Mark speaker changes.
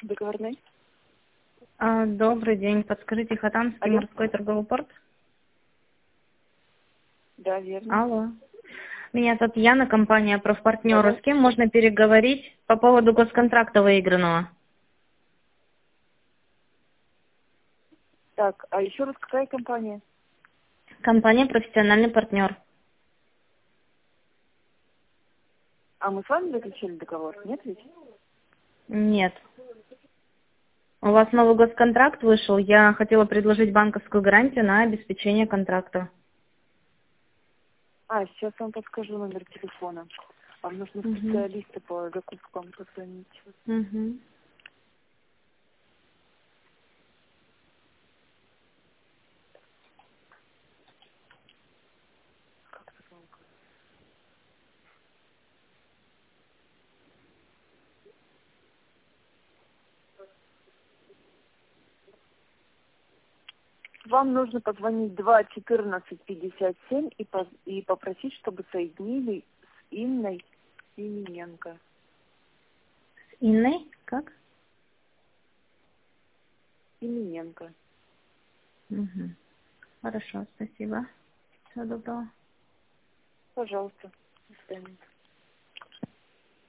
Speaker 1: Договорной?
Speaker 2: Добрый день. Подскажите, Хатамский
Speaker 1: Алло.
Speaker 2: морской торговый порт?
Speaker 1: Да, верно.
Speaker 2: Алло. Меня зовут Яна, компания «Профпартнеры».
Speaker 1: Да-да.
Speaker 2: С кем можно переговорить по поводу госконтракта выигранного?
Speaker 1: Так, а еще раз какая компания?
Speaker 2: Компания «Профессиональный партнер».
Speaker 1: А мы с вами заключили договор? Нет ведь?
Speaker 2: Нет. У вас новый госконтракт вышел. Я хотела предложить банковскую гарантию на обеспечение контракта.
Speaker 1: Сейчас вам подскажу номер телефона. Вам нужно
Speaker 2: Угу.
Speaker 1: специалиста по закупкам позвонить.
Speaker 2: Угу.
Speaker 1: Вам нужно позвонить 2-14-57 и попросить, чтобы соединили с Инной Семененко.
Speaker 2: Инной? Как?
Speaker 1: Семененко.
Speaker 2: Угу. Хорошо, спасибо. Всего доброго.
Speaker 1: Пожалуйста. До свидания.